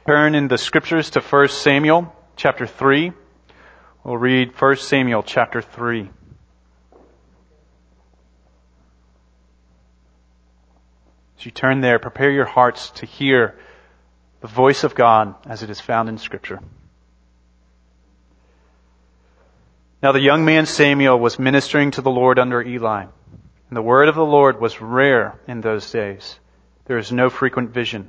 Turn in the scriptures to 1 Samuel chapter 3. We'll read 1 Samuel chapter 3. As you turn there, prepare your hearts to hear the voice of God as it is found in Scripture. Now the young man Samuel was ministering to the Lord under Eli, and the word of the Lord was rare in those days. There was no frequent vision.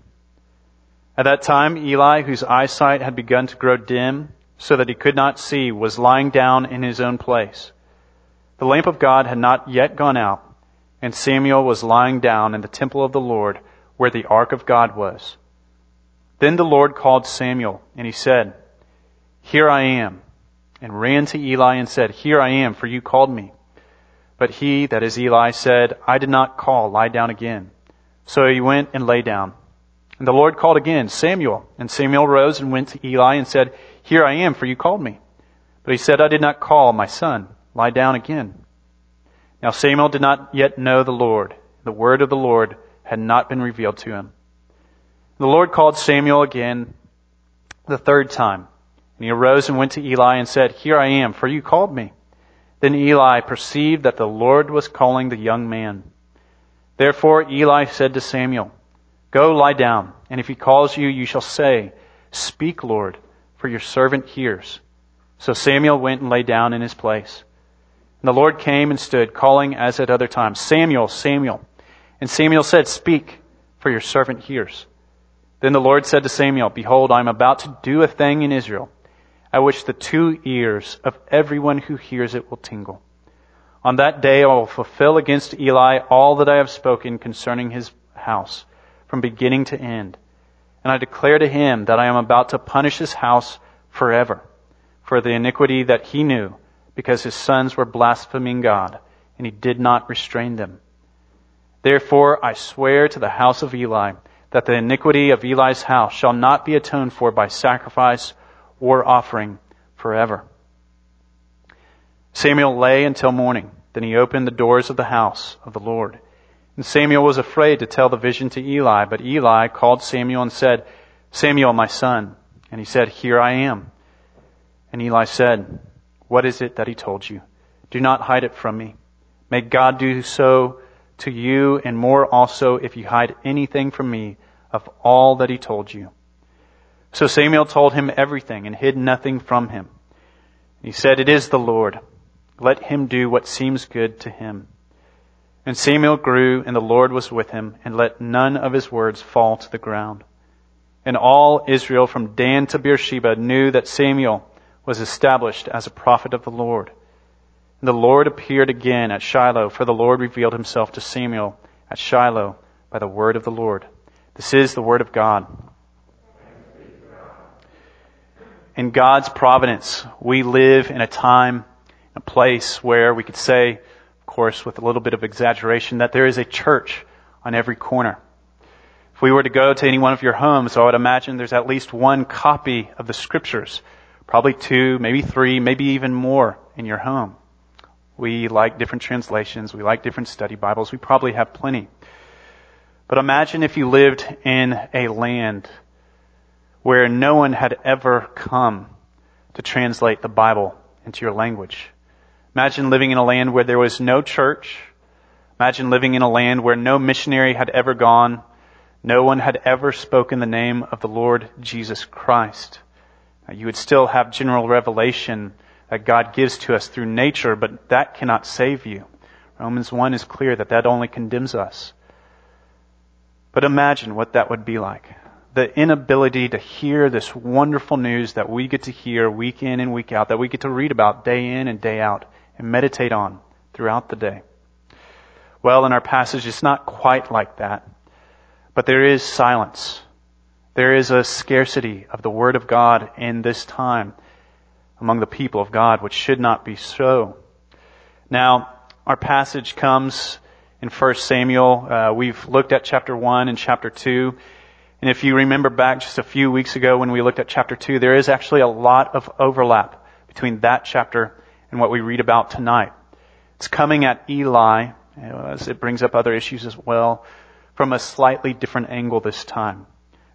At that time, Eli, whose eyesight had begun to grow dim, so that he could not see, was lying down in his own place. The lamp of God had not yet gone out, and Samuel was lying down in the temple of the Lord, where the ark of God was. Then the Lord called Samuel, and he said, "Here I am," and ran to Eli and said, "Here I am, for you called me." But he, that is Eli, said, "I did not call, lie down again." So he went and lay down. And the Lord called again, "Samuel." And Samuel rose and went to Eli and said, "Here I am, for you called me." But he said, "I did not call, my son, lie down again." Now Samuel did not yet know the Lord. The word of the Lord had not been revealed to him. The Lord called Samuel again the third time. And he arose and went to Eli and said, "Here I am, for you called me." Then Eli perceived that the Lord was calling the young man. Therefore Eli said to Samuel, "Go lie down, and if he calls you, you shall say, 'Speak, Lord, for your servant hears.'" So Samuel went and lay down in his place. And the Lord came and stood, calling as at other times, "Samuel, Samuel." And Samuel said, "Speak, for your servant hears." Then the Lord said to Samuel, "Behold, I am about to do a thing in Israel, at which the two ears of everyone who hears it will tingle. On that day I will fulfill against Eli all that I have spoken concerning his house, from beginning to end. And I declare to him that I am about to punish his house forever for the iniquity that he knew, because his sons were blaspheming God, and he did not restrain them. Therefore I swear to the house of Eli that the iniquity of Eli's house shall not be atoned for by sacrifice or offering forever." Samuel lay until morning. Then he opened the doors of the house of the Lord. And Samuel was afraid to tell the vision to Eli, but Eli called Samuel and said, "Samuel, my son." And he said, "Here I am." And Eli said, "What is it that he told you? Do not hide it from me. May God do so to you, and more also if you hide anything from me of all that he told you." So Samuel told him everything and hid nothing from him. He said, "It is the Lord. Let him do what seems good to him." And Samuel grew, and the Lord was with him, and let none of his words fall to the ground. And all Israel from Dan to Beersheba knew that Samuel was established as a prophet of the Lord. And the Lord appeared again at Shiloh, for the Lord revealed himself to Samuel at Shiloh by the word of the Lord. This is the word of God. In God's providence, we live in a time, a place where we could say, of course, with a little bit of exaggeration, that there is a church on every corner. If we were to go to any one of your homes, I would imagine there's at least one copy of the Scriptures, probably two, maybe three, maybe even more in your home. We like different translations. We like different study Bibles. We probably have plenty. But imagine if you lived in a land where no one had ever come to translate the Bible into your language. Imagine living in a land where there was no church. Imagine living in a land where no missionary had ever gone. No one had ever spoken the name of the Lord Jesus Christ. You would still have general revelation that God gives to us through nature, but that cannot save you. Romans 1 is clear that that only condemns us. But imagine what that would be like. The inability to hear this wonderful news that we get to hear week in and week out, that we get to read about day in and day out and meditate on throughout the day. Well, in our passage, it's not quite like that. But there is silence. There is a scarcity of the Word of God in this time among the people of God, which should not be so. Now, our passage comes in 1 Samuel. We've looked at chapter 1 and chapter 2. And if you remember back just a few weeks ago when we looked at chapter 2, there is actually a lot of overlap between that chapter and what we read about tonight. It's coming at Eli, as it brings up other issues as well, from a slightly different angle this time.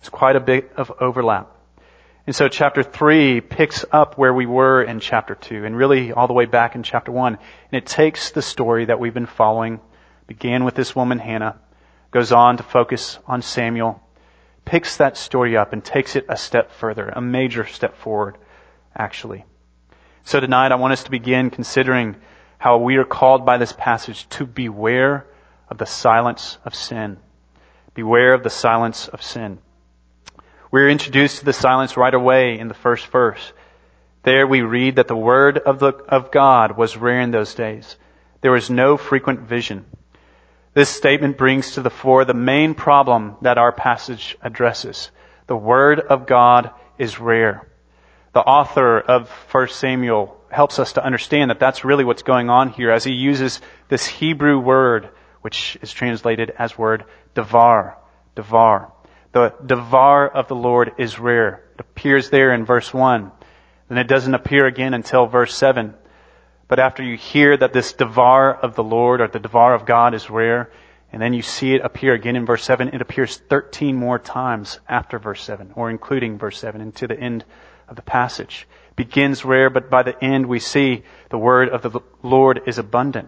There's quite a bit of overlap. And so chapter 3 picks up where we were in chapter 2 and really all the way back in chapter 1. And it takes the story that we've been following, began with this woman Hannah, goes on to focus on Samuel, picks that story up and takes it a step further, a major step forward, actually. So tonight I want us to begin considering how we are called by this passage to beware of the silence of sin. Beware of the silence of sin. We're introduced to the silence right away in the first verse. There we read that the word of God was rare in those days. There was no frequent vision. This statement brings to the fore the main problem that our passage addresses. The word of God is rare. The author of 1 Samuel helps us to understand that that's really what's going on here as he uses this Hebrew word, which is translated as word davar. Davar. The davar of the Lord is rare. It appears there in verse 1. Then it doesn't appear again until verse 7. But after you hear that this davar of the Lord or the davar of God is rare, and then you see it appear again in verse 7, it appears 13 more times after verse 7, or including verse 7, and to the end of the passage. It begins rare, but by the end we see the word of the Lord is abundant.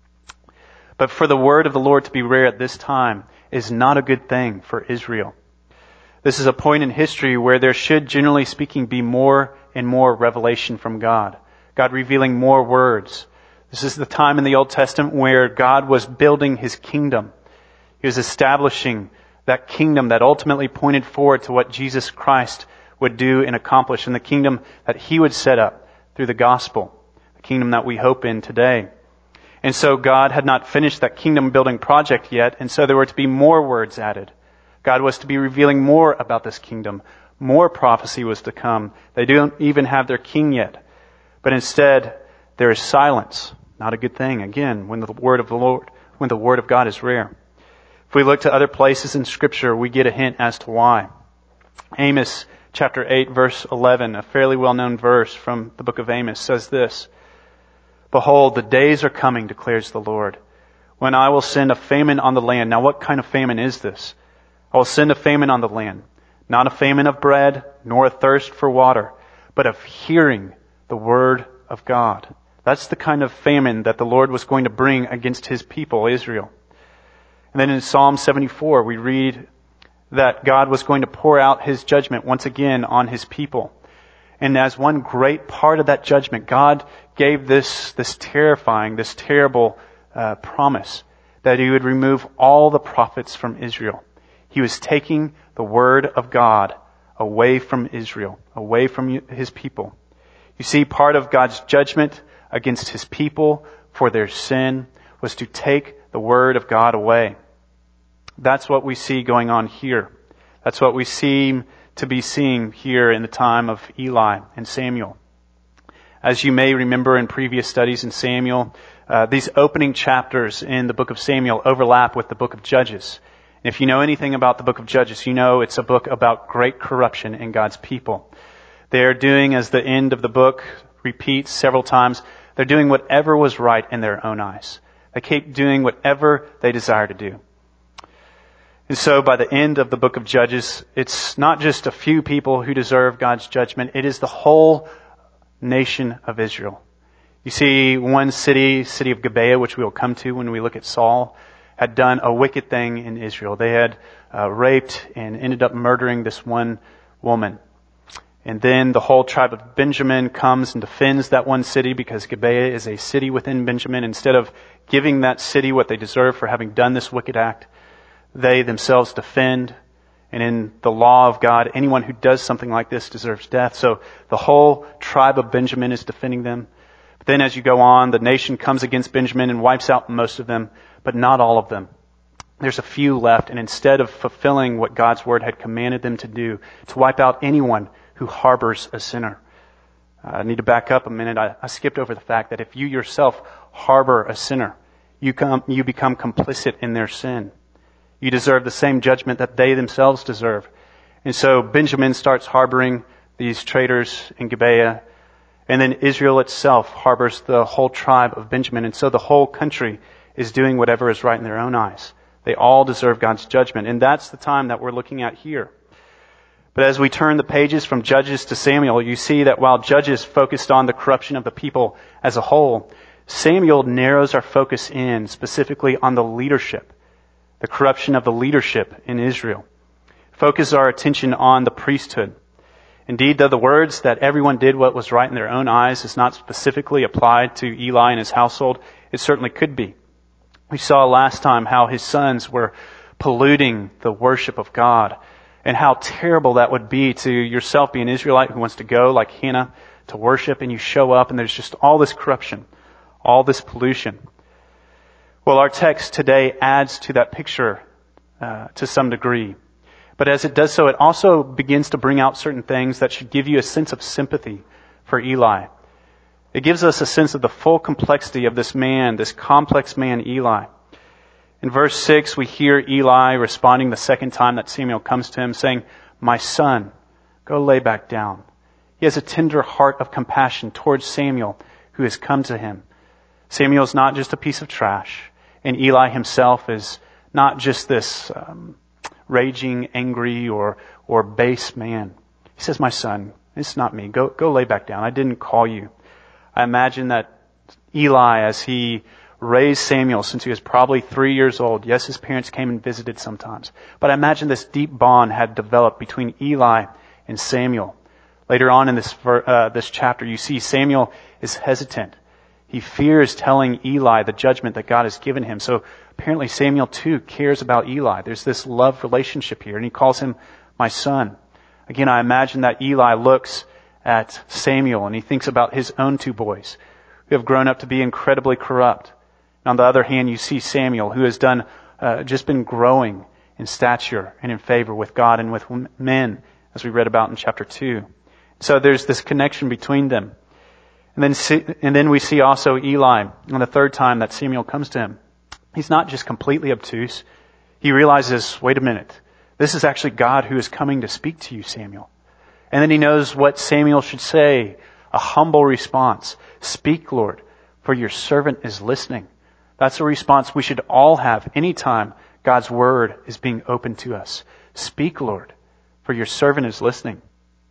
But for the word of the Lord to be rare at this time is not a good thing for Israel. This is a point in history where there should, generally speaking, be more and more revelation from God. God revealing more words. This is the time in the Old Testament where God was building His kingdom. He was establishing that kingdom that ultimately pointed forward to what Jesus Christ would do and accomplish, and the kingdom that He would set up through the gospel, the kingdom that we hope in today. And so God had not finished that kingdom building project yet, and so there were to be more words added. God was to be revealing more about this kingdom. More prophecy was to come. They don't even have their king yet. But instead, there is silence. Not a good thing, again, when the word of God is rare. If we look to other places in Scripture, we get a hint as to why. Amos chapter 8, verse 11, a fairly well-known verse from the book of Amos, says this: "Behold, the days are coming, declares the Lord, when I will send a famine on the land." Now, what kind of famine is this? "I will send a famine on the land, not a famine of bread, nor a thirst for water, but of hearing the word of God." That's the kind of famine that the Lord was going to bring against His people, Israel. And then in Psalm 74, we read that God was going to pour out His judgment once again on His people. And as one great part of that judgment, God gave this terrible promise that He would remove all the prophets from Israel. He was taking the word of God away from Israel, away from His people. You see, part of God's judgment against His people for their sin was to take the word of God away. That's what we see going on here. That's what we seem to be seeing here in the time of Eli and Samuel. As you may remember in previous studies in Samuel, these opening chapters in the book of Samuel overlap with the book of Judges. And if you know anything about the book of Judges, you know it's a book about great corruption in God's people. They are doing, as the end of the book repeats several times, they're doing whatever was right in their own eyes. They keep doing whatever they desire to do. And so by the end of the book of Judges, it's not just a few people who deserve God's judgment. It is the whole nation of Israel. You see, one city of Gibeah, which we will come to when we look at Saul, had done a wicked thing in Israel. They had raped and ended up murdering this one woman. And then the whole tribe of Benjamin comes and defends that one city because Gibeah is a city within Benjamin. Instead of giving that city what they deserve for having done this wicked act, they themselves defend. And in the law of God, anyone who does something like this deserves death. So the whole tribe of Benjamin is defending them. But then as you go on, the nation comes against Benjamin and wipes out most of them, but not all of them. There's a few left, and instead of fulfilling what God's word had commanded them to do, to wipe out anyone who harbors a sinner. I need to back up a minute. I skipped over the fact that if you yourself harbor a sinner, you become complicit in their sin. You deserve the same judgment that they themselves deserve. And so Benjamin starts harboring these traitors in Gibeah, and then Israel itself harbors the whole tribe of Benjamin, and so the whole country is doing whatever is right in their own eyes. They all deserve God's judgment, and that's the time that we're looking at here. But as we turn the pages from Judges to Samuel, you see that while Judges focused on the corruption of the people as a whole, Samuel narrows our focus in specifically on the leadership, the corruption of the leadership in Israel. Focuses our attention on the priesthood. Indeed, though the words that everyone did what was right in their own eyes is not specifically applied to Eli and his household, it certainly could be. We saw last time how his sons were polluting the worship of God, and how terrible that would be to yourself, being an Israelite who wants to go like Hannah to worship, and you show up and there's just all this corruption, all this pollution. Well, our text today adds to that picture to some degree. But as it does so, it also begins to bring out certain things that should give you a sense of sympathy for Eli. It gives us a sense of the full complexity of this man, this complex man, Eli. In verse 6, we hear Eli responding the second time that Samuel comes to him, saying, "My son, go lay back down." He has a tender heart of compassion towards Samuel, who has come to him. Samuel is not just a piece of trash, and Eli himself is not just this raging, angry, or base man. He says, "My son, it's not me. Go lay back down. I didn't call you." I imagine that Eli, as he raised Samuel since he was probably 3 years old, yes, his parents came and visited sometimes, but I imagine this deep bond had developed between Eli and Samuel. Later on in this chapter, you see Samuel is hesitant. He fears telling Eli the judgment that God has given him. So apparently Samuel too cares about Eli. There's this love relationship here, and he calls him "my son." Again, I imagine that Eli looks at Samuel and he thinks about his own two boys who have grown up to be incredibly corrupt. On the other hand, you see Samuel, who has just been growing in stature and in favor with God and with men, as we read about in chapter 2. So there's this connection between them. And then we see also Eli on the third time that Samuel comes to him. He's not just completely obtuse. He realizes, wait a minute, this is actually God who is coming to speak to you, Samuel. And then he knows what Samuel should say, a humble response. "Speak, Lord, for your servant is listening." That's a response we should all have anytime God's word is being opened to us. "Speak, Lord, for your servant is listening."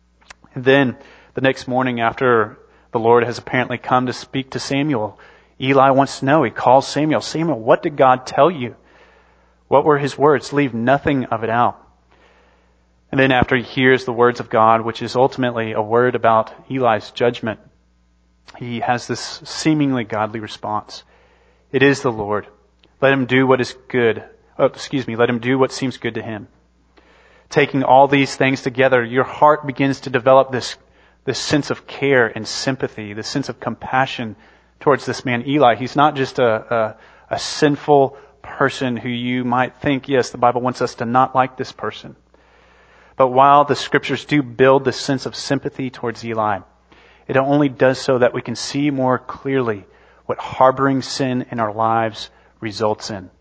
And then the next morning, after the Lord has apparently come to speak to Samuel, Eli wants to know. He calls Samuel. "Samuel, what did God tell you? What were his words? Leave nothing of it out." And then after he hears the words of God, which is ultimately a word about Eli's judgment, he has this seemingly godly response. "It is the Lord. Let him do what is good." Let him do what seems good to him. Taking all these things together, your heart begins to develop this sense of care and sympathy, this sense of compassion towards this man Eli. He's not just a sinful person who you might think, yes, the Bible wants us to not like this person. But while the scriptures do build this sense of sympathy towards Eli, it only does so that we can see more clearly what harboring sin in our lives results in.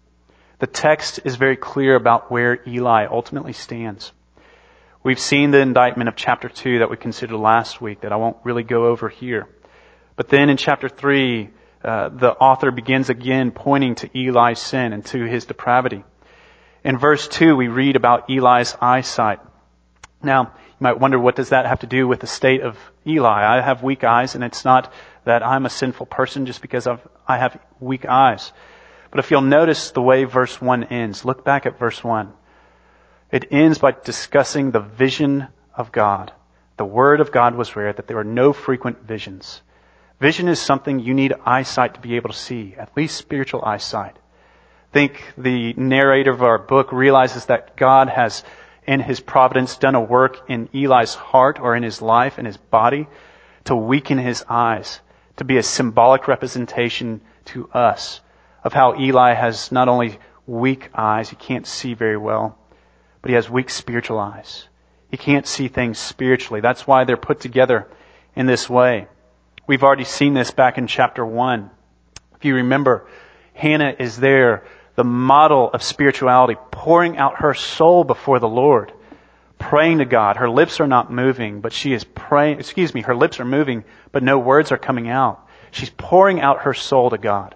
The text is very clear about where Eli ultimately stands. We've seen the indictment of chapter 2 that we considered last week that I won't really go over here. But then in chapter 3, the author begins again pointing to Eli's sin and to his depravity. In verse 2, we read about Eli's eyesight. Now, you might wonder, what does that have to do with the state of Eli? I have weak eyes, and it's not that I'm a sinful person just because I have weak eyes. But if you'll notice the way verse 1 ends, look back at verse 1. It ends by discussing the vision of God. The word of God was rare, that there were no frequent visions. Vision is something you need eyesight to be able to see, at least spiritual eyesight. I think the narrator of our book realizes that God has, in his providence, done a work in Eli's heart or in his life, in his body, to weaken his eyes, to be a symbolic representation to us of how Eli has not only weak eyes, he can't see very well, but he has weak spiritual eyes. He can't see things spiritually. That's why they're put together in this way. We've already seen this back in chapter 1. If you remember, Hannah is there, the model of spirituality, pouring out her soul before the Lord, praying to God. Her lips are not moving, but she is praying. Her lips are moving, but no words are coming out. She's pouring out her soul to God.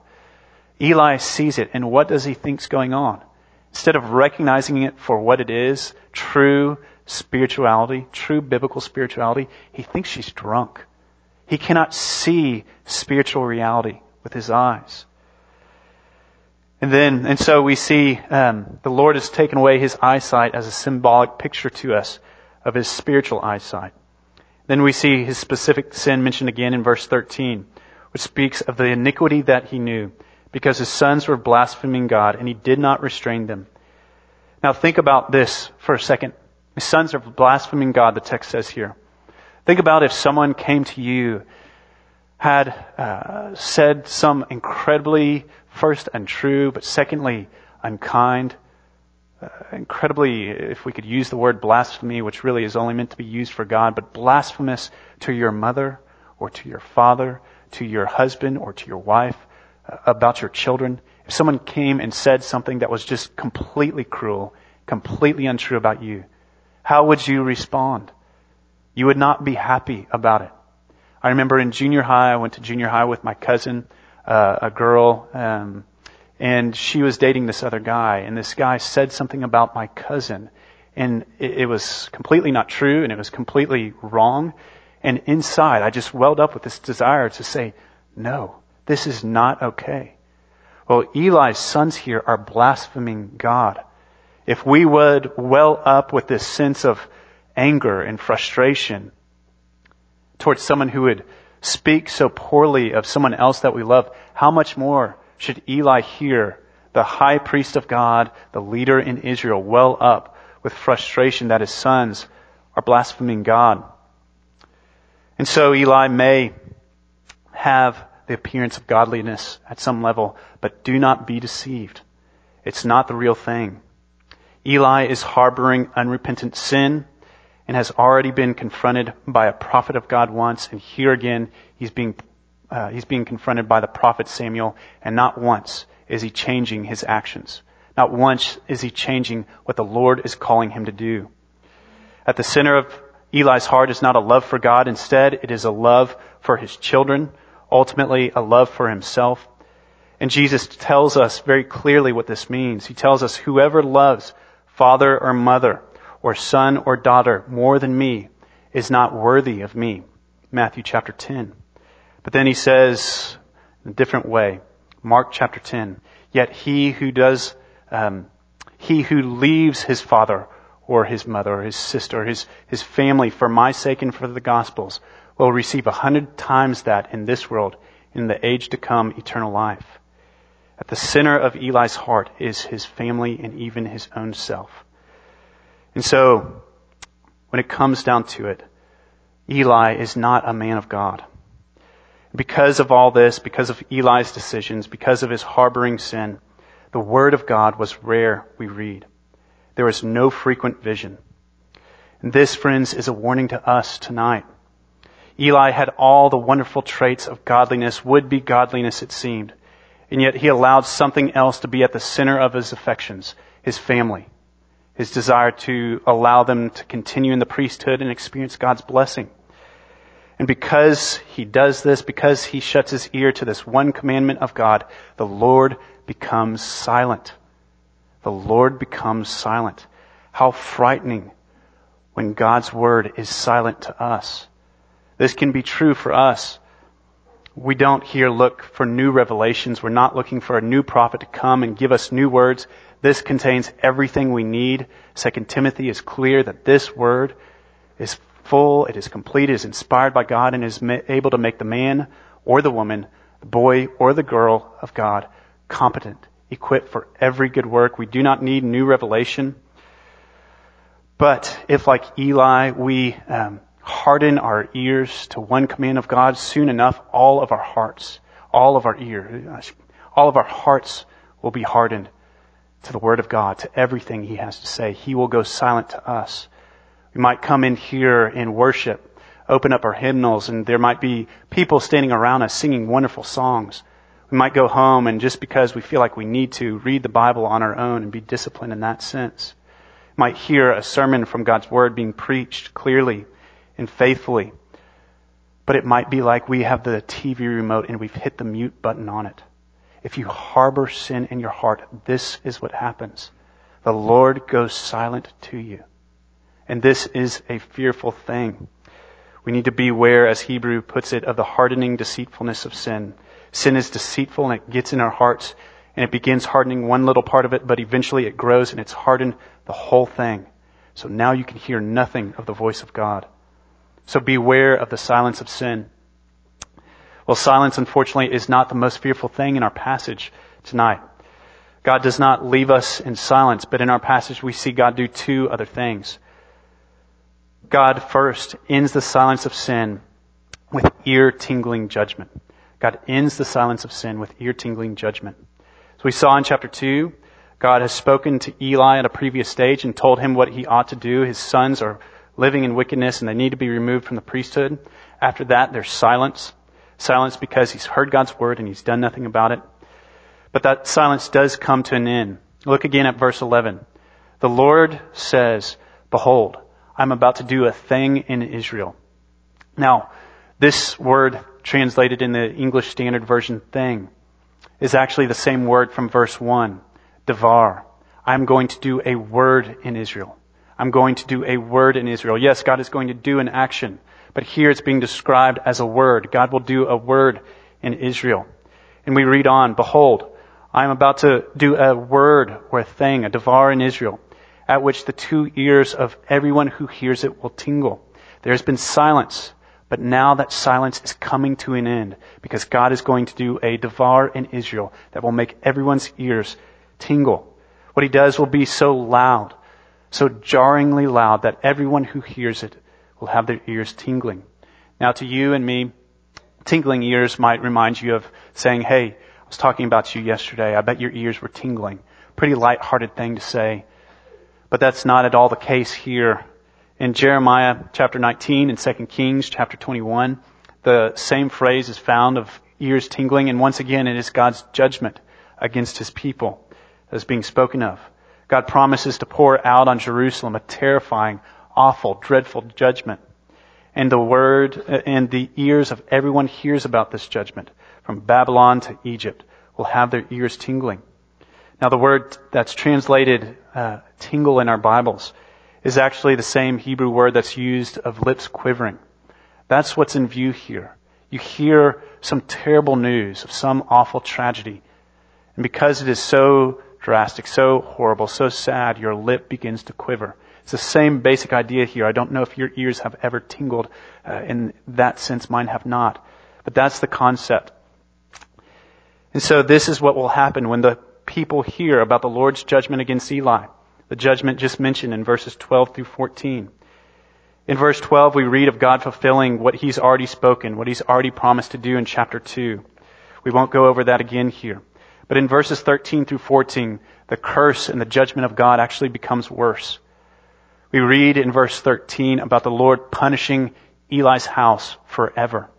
Eli sees it, and what does he think's going on? Instead of recognizing it for what it is, true spirituality, true biblical spirituality, he thinks she's drunk. He cannot see spiritual reality with his eyes. And so we see the Lord has taken away his eyesight as a symbolic picture to us of his spiritual eyesight. Then we see his specific sin mentioned again in verse 13, which speaks of the iniquity that he knew, because his sons were blaspheming God, and he did not restrain them. Now think about this for a second. His sons are blaspheming God, the text says here. Think about if someone came to you, had said some incredibly, first, untrue, but secondly, unkind, incredibly, if we could use the word blasphemy, which really is only meant to be used for God, but blasphemous to your mother or to your father, to your husband or to your wife, about your children. If someone came and said something that was just completely cruel, completely untrue about you, how would you respond? You would not be happy about it. I remember in junior high, I went to junior high with my cousin, a girl, and she was dating this other guy, and this guy said something about my cousin, and it was completely not true, and it was completely wrong. And inside, I just welled up with this desire to say, no, this is not okay. Well, Eli's sons here are blaspheming God. If we would well up with this sense of anger and frustration towards someone who would speak so poorly of someone else that we love, how much more should Eli here, the high priest of God, the leader in Israel, well up with frustration that his sons are blaspheming God? And so Eli may have the appearance of godliness at some level, but do not be deceived. It's not the real thing. Eli is harboring unrepentant sin and has already been confronted by a prophet of God once, and here again he's being confronted by the prophet Samuel, and not once is he changing his actions. Not once is he changing what the Lord is calling him to do. At the center of Eli's heart is not a love for God. Instead, it is a love for his children, ultimately a love for himself. And Jesus tells us very clearly what this means. He tells us, whoever loves father or mother or son or daughter more than me is not worthy of me. Matthew chapter 10. But then he says in a different way, Mark chapter 10, yet he who leaves his father or his mother or his sister, his family for my sake and for the gospel's will receive 100 times that in this world, in the age to come, eternal life. At the center of Eli's heart is his family and even his own self. And so, when it comes down to it, Eli is not a man of God. Because of all this, because of Eli's decisions, because of his harboring sin, the word of God was rare, we read. There was no frequent vision. And this, friends, is a warning to us tonight. Eli had all the wonderful traits of godliness, would-be godliness it seemed, and yet he allowed something else to be at the center of his affections, his family, his desire to allow them to continue in the priesthood and experience God's blessing. And because he does this, because he shuts his ear to this one commandment of God, the Lord becomes silent. The Lord becomes silent. How frightening when God's word is silent to us. This can be true for us. We don't here look for new revelations. We're not looking for a new prophet to come and give us new words. This contains everything we need. 2 Timothy is clear that this word is full, it is complete, it is inspired by God, and is able to make the man or the woman, the boy or the girl of God, competent, equipped for every good work. We do not need new revelation. But if, like Eli, we harden our ears to one command of God, soon enough, all of our hearts will be hardened to the Word of God, to everything He has to say. He will go silent to us. We might come in here in worship, open up our hymnals, and there might be people standing around us singing wonderful songs. We might go home and just because we feel like we need to read the Bible on our own and be disciplined in that sense. We might hear a sermon from God's Word being preached clearly and faithfully. But it might be like we have the TV remote and we've hit the mute button on it. If you harbor sin in your heart, this is what happens. The Lord goes silent to you. And this is a fearful thing. We need to beware, as Hebrew puts it, of the hardening deceitfulness of sin. Sin is deceitful and it gets in our hearts and it begins hardening one little part of it, but eventually it grows and it's hardened the whole thing. So now you can hear nothing of the voice of God. So beware of the silence of sin. Well, silence, unfortunately, is not the most fearful thing in our passage tonight. God does not leave us in silence, but in our passage we see God do two other things. God first ends the silence of sin with ear-tingling judgment. God ends the silence of sin with ear-tingling judgment. So we saw in chapter 2, God has spoken to Eli at a previous stage and told him what he ought to do. His sons are living in wickedness and they need to be removed from the priesthood. After that, there's silence. Silence because he's heard God's word and he's done nothing about it. But that silence does come to an end. Look again at verse 11. The Lord says, "Behold, I'm about to do a thing in Israel." Now, this word translated in the English Standard Version, thing, is actually the same word from verse 1, devar. I'm going to do a word in Israel. I'm going to do a word in Israel. Yes, God is going to do an action, but here it's being described as a word. God will do a word in Israel. And we read on, "Behold, I am about to do a word or a thing, a devar in Israel, at which the two ears of everyone who hears it will tingle." There's been silence, but now that silence is coming to an end because God is going to do a devar in Israel that will make everyone's ears tingle. What he does will be so loud, so jarringly loud that everyone who hears it will have their ears tingling. Now to you and me, tingling ears might remind you of saying, "Hey, I was talking about you yesterday. I bet your ears were tingling." Pretty lighthearted thing to say. But that's not at all the case here. In Jeremiah chapter 19 and 2 Kings chapter 21, the same phrase is found of ears tingling, and once again it is God's judgment against his people that is being spoken of. God promises to pour out on Jerusalem a terrifying, awful, dreadful judgment. And the word and the ears of everyone hears about this judgment, from Babylon to Egypt, will have their ears tingling. Now the word that's translated tingle in our Bibles is actually the same Hebrew word that's used of lips quivering. That's what's in view here. You hear some terrible news of some awful tragedy. And because it is so drastic, so horrible, so sad, your lip begins to quiver. It's the same basic idea here. I don't know if your ears have ever tingled in that sense. Mine have not. But that's the concept. And so this is what will happen when the people hear about the Lord's judgment against Eli. The judgment just mentioned in verses 12 through 14. In verse 12, we read of God fulfilling what he's already spoken, what he's already promised to do in chapter 2. We won't go over that again here. But in verses 13 through 14, the curse and the judgment of God actually becomes worse. We read in verse 13 about the Lord punishing Eli's house forever.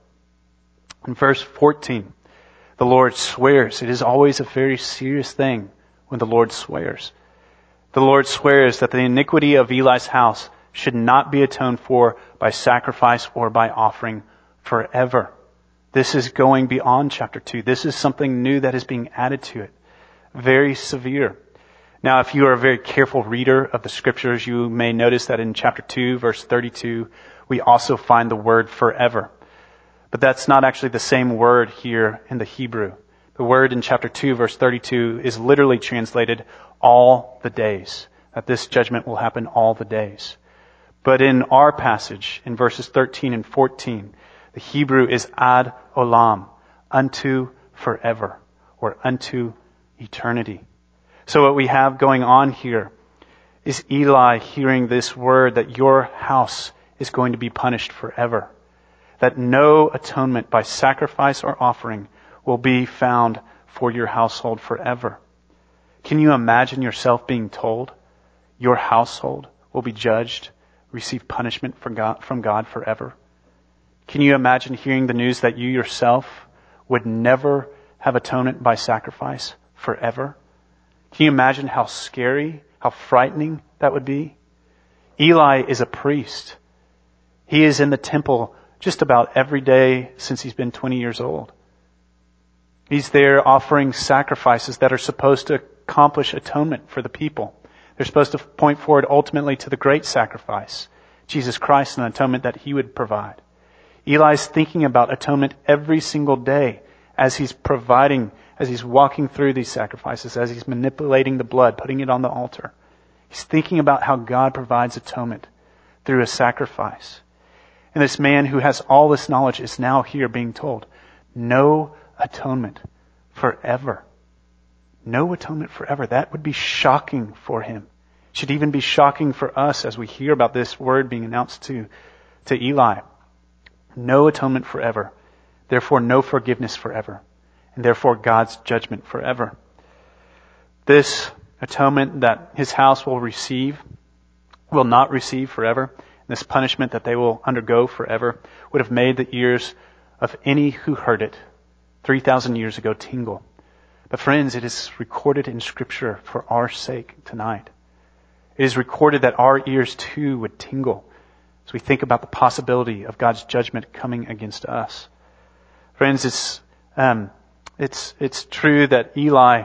In verse 14, the Lord swears. It is always a very serious thing when the Lord swears. The Lord swears that the iniquity of Eli's house should not be atoned for by sacrifice or by offering forever. This is going beyond chapter 2. This is something new that is being added to it. Very severe. Now, if you are a very careful reader of the scriptures, you may notice that in chapter 2, verse 32, we also find the word forever. But that's not actually the same word here in the Hebrew. The word in chapter 2, verse 32 is literally translated all the days. That this judgment will happen all the days. But in our passage, in verses 13 and 14, the Hebrew is ad olam, unto forever, or unto eternity. So what we have going on here is Eli hearing this word that your house is going to be punished forever. That no atonement by sacrifice or offering will be found for your household forever. Can you imagine yourself being told your household will be judged, receive punishment from God forever? Can you imagine hearing the news that you yourself would never have atonement by sacrifice forever? Can you imagine how scary, how frightening that would be? Eli is a priest. He is in the temple just about every day since he's been 20 years old. He's there offering sacrifices that are supposed to accomplish atonement for the people. They're supposed to point forward ultimately to the great sacrifice, Jesus Christ, and the atonement that He would provide. Eli's thinking about atonement every single day as he's walking through these sacrifices, as he's manipulating the blood, putting it on the altar. He's thinking about how God provides atonement through a sacrifice. And this man who has all this knowledge is now here being told, no atonement forever. No atonement forever. That would be shocking for him. It should even be shocking for us as we hear about this word being announced to Eli. No atonement forever. Therefore, no forgiveness forever. And therefore, God's judgment forever. This atonement that his house will not receive forever, and this punishment that they will undergo forever, would have made the ears of any who heard it 3,000 years ago tingle. But friends, it is recorded in Scripture for our sake tonight. It is recorded that our ears too would tingle as we think about the possibility of God's judgment coming against us. Friends, it's true that Eli,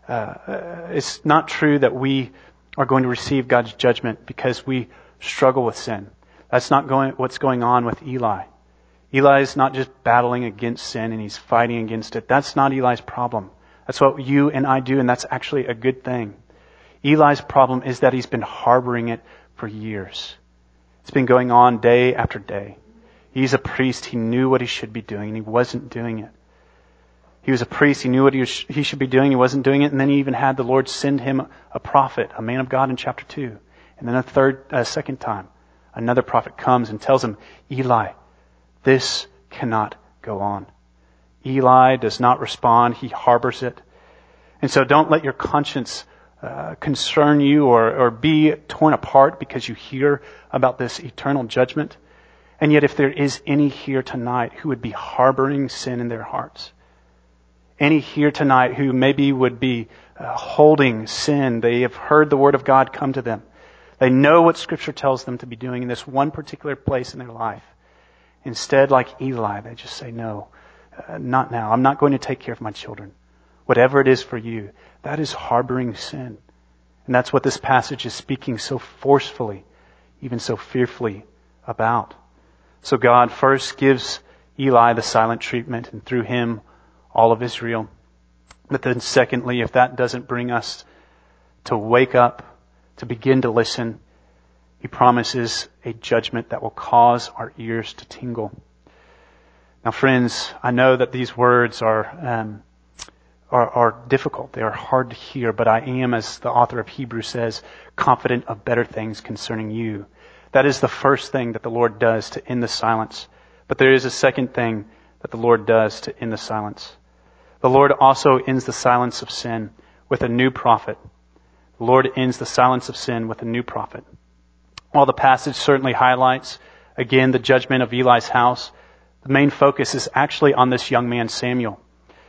it's not true that we are going to receive God's judgment because we struggle with sin. That's not what's going on with Eli. Eli is not just battling against sin and he's fighting against it. That's not Eli's problem. That's what you and I do, and that's actually a good thing. Eli's problem is that he's been harboring it for years. It's been going on day after day. He's a priest. He knew what he should be doing, and he wasn't doing it. He was a priest. He knew what he should be doing. He wasn't doing it. And then he even had the Lord send him a prophet, a man of God in chapter 2. And then a second time, another prophet comes and tells him, Eli, this cannot go on. Eli does not respond. He harbors it. And so don't let your conscience concern you or be torn apart because you hear about this eternal judgment. And yet if there is any here tonight who would be harboring sin in their hearts, any here tonight who maybe would be holding sin, they have heard the Word of God come to them. They know what Scripture tells them to be doing in this one particular place in their life. Instead, like Eli, they just say, no, not now. I'm not going to take care of my children. Whatever it is for you, that is harboring sin. And that's what this passage is speaking so forcefully, even so fearfully about. So God first gives Eli the silent treatment, and through him, all of Israel. But then secondly, if that doesn't bring us to wake up, to begin to listen, He promises a judgment that will cause our ears to tingle. Now friends, I know that these words are difficult. They are hard to hear, but I am, as the author of Hebrews says, confident of better things concerning you. That is the first thing that the Lord does to end the silence. But there is a second thing that the Lord does to end the silence. The Lord also ends the silence of sin with a new prophet. The Lord ends the silence of sin with a new prophet. While the passage certainly highlights, again, the judgment of Eli's house, the main focus is actually on this young man, Samuel.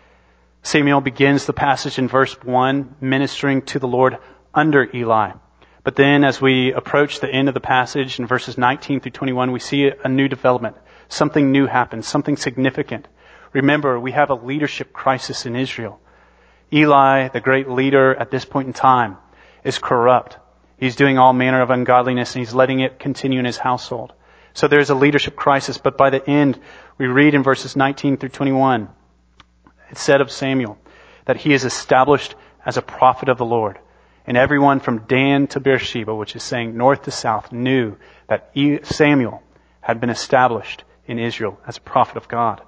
Samuel begins the passage in verse 1, ministering to the Lord under Eli. But then as we approach the end of the passage in verses 19 through 21, we see a new development. Something new happens, something significant. Remember, we have a leadership crisis in Israel. Eli, the great leader at this point in time, is corrupt. He's doing all manner of ungodliness, and he's letting it continue in his household. So there's a leadership crisis, but by the end, we read in verses 19 through 21, it said of Samuel that he is established as a prophet of the Lord. And everyone from Dan to Beersheba, which is saying north to south, knew that Samuel had been established in Israel as a prophet of God.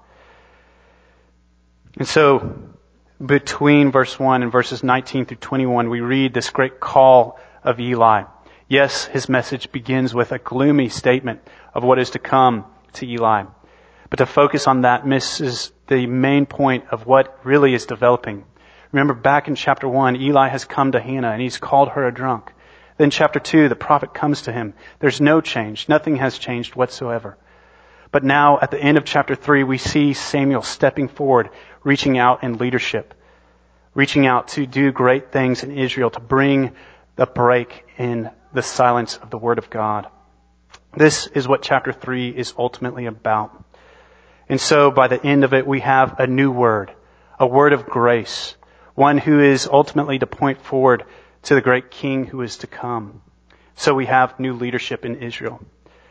And so, between verse 1 and verses 19 through 21, we read this great call of Eli. Yes, his message begins with a gloomy statement of what is to come to Eli. But to focus on that misses the main point of what really is developing. Remember back in chapter 1, Eli has come to Hannah and he's called her a drunk. Then chapter 2, the prophet comes to him. There's no change. Nothing has changed whatsoever. But now at the end of chapter 3, we see Samuel stepping forward, reaching out in leadership, reaching out to do great things in Israel, to bring the break in the silence of the Word of God. This is what chapter 3 is ultimately about. And so by the end of it, we have a new word, a word of grace, one who is ultimately to point forward to the great king who is to come. So we have new leadership in Israel.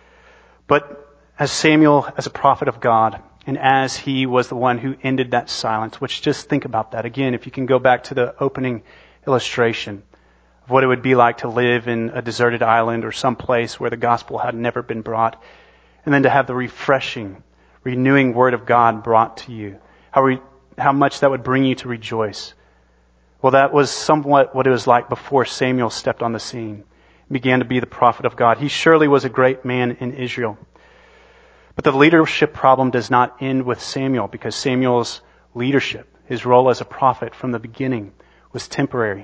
But as Samuel, as a prophet of God, and as he was the one who ended that silence, which just think about that. Again, if you can go back to the opening illustration of what it would be like to live in a deserted island or some place where the gospel had never been brought, and then to have the refreshing, renewing word of God brought to you. How much that would bring you to rejoice. Well, that was somewhat what it was like before Samuel stepped on the scene and began to be the prophet of God. He surely was a great man in Israel. But the leadership problem does not end with Samuel, because Samuel's leadership, his role as a prophet from the beginning, was temporary.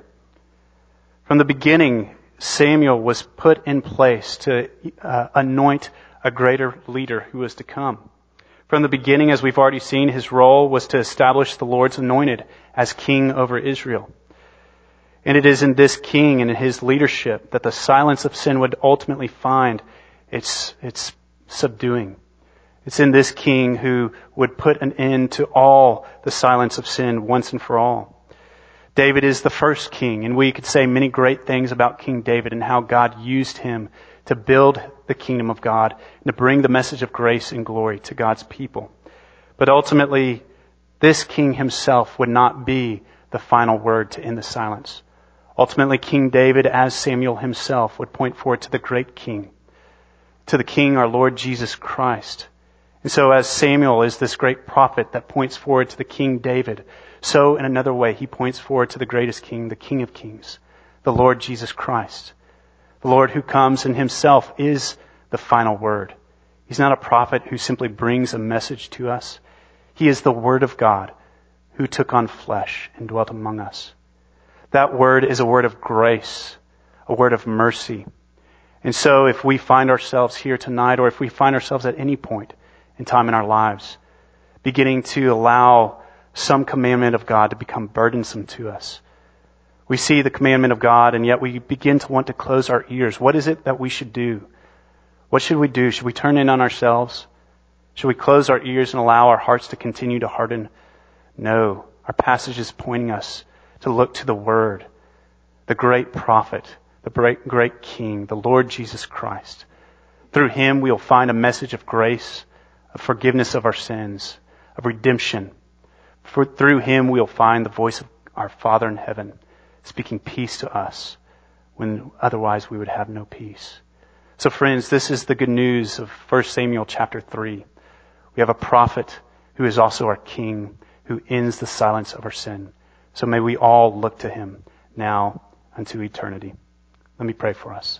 From the beginning, Samuel was put in place to anoint a greater leader who was to come. From the beginning, as we've already seen, his role was to establish the Lord's anointed as king over Israel. And it is in this king and in his leadership that the silence of sin would ultimately find its subduing. It's in this king who would put an end to all the silence of sin once and for all. David is the first king, and we could say many great things about King David and how God used him to build the kingdom of God and to bring the message of grace and glory to God's people. But ultimately, this king himself would not be the final word to end the silence. Ultimately, King David, as Samuel himself, would point forward to the great king, to the king, our Lord Jesus Christ. And so as Samuel is this great prophet that points forward to the King David, so in another way he points forward to the greatest king, the King of Kings, the Lord Jesus Christ. The Lord who comes and himself is the final word. He's not a prophet who simply brings a message to us. He is the Word of God who took on flesh and dwelt among us. That word is a word of grace, a word of mercy. And so if we find ourselves here tonight, or if we find ourselves at any point in time in our lives, beginning to allow some commandment of God to become burdensome to us. We see the commandment of God, and yet we begin to want to close our ears. What is it that we should do? What should we do? Should we turn in on ourselves? Should we close our ears and allow our hearts to continue to harden? No. Our passage is pointing us to look to the Word, the great prophet, the great King, the Lord Jesus Christ. Through Him we will find a message of grace, of forgiveness of our sins, of redemption. Through Him we will find the voice of our Father in heaven, speaking peace to us when otherwise we would have no peace. So friends, this is the good news of 1 Samuel chapter 3. We have a prophet who is also our King, who ends the silence of our sin. So may we all look to Him now unto eternity. Let me pray for us.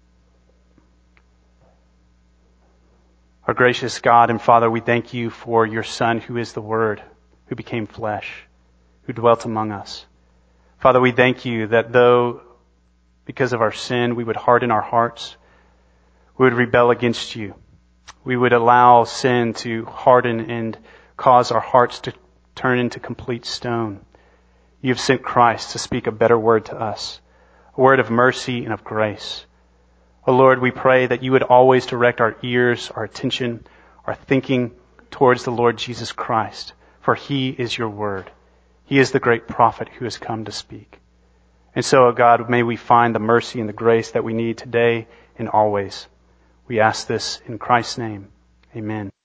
Our gracious God and Father, we thank You for Your Son, who is the Word, who became flesh, who dwelt among us. Father, we thank You that though, because of our sin, we would harden our hearts, we would rebel against You, we would allow sin to harden and cause our hearts to turn into complete stone. You have sent Christ to speak a better word to us, a word of mercy and of grace. O Lord, we pray that You would always direct our ears, our attention, our thinking towards the Lord Jesus Christ, for He is Your word. He is the great prophet who has come to speak. And so, O God, may we find the mercy and the grace that we need today and always. We ask this in Christ's name. Amen.